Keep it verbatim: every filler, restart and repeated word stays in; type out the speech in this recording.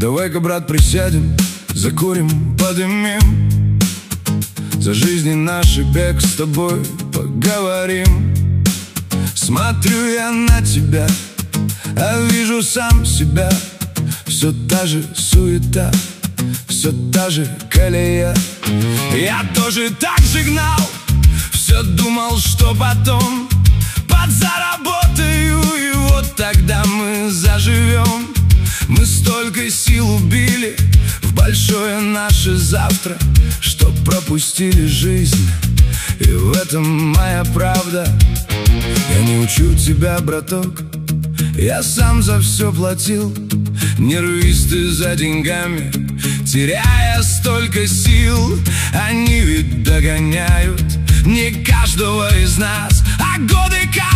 Давай-ка, брат, присядем, закурим, подымим, за жизни наш бег с тобой поговорим. Смотрю я на тебя, а вижу сам себя. Все та же суета, все та же колея. Я тоже так же гнал, все думал, что потом подзаработаю, и вот тогда мы заживем. Мы столько сил убили в большое наше завтра, что пропустили жизнь, и в этом моя правда. Я не учу тебя, браток, я сам за все платил. Не рвись ты за деньгами, теряя столько сил. Они ведь догоняют не каждого из нас, а годы как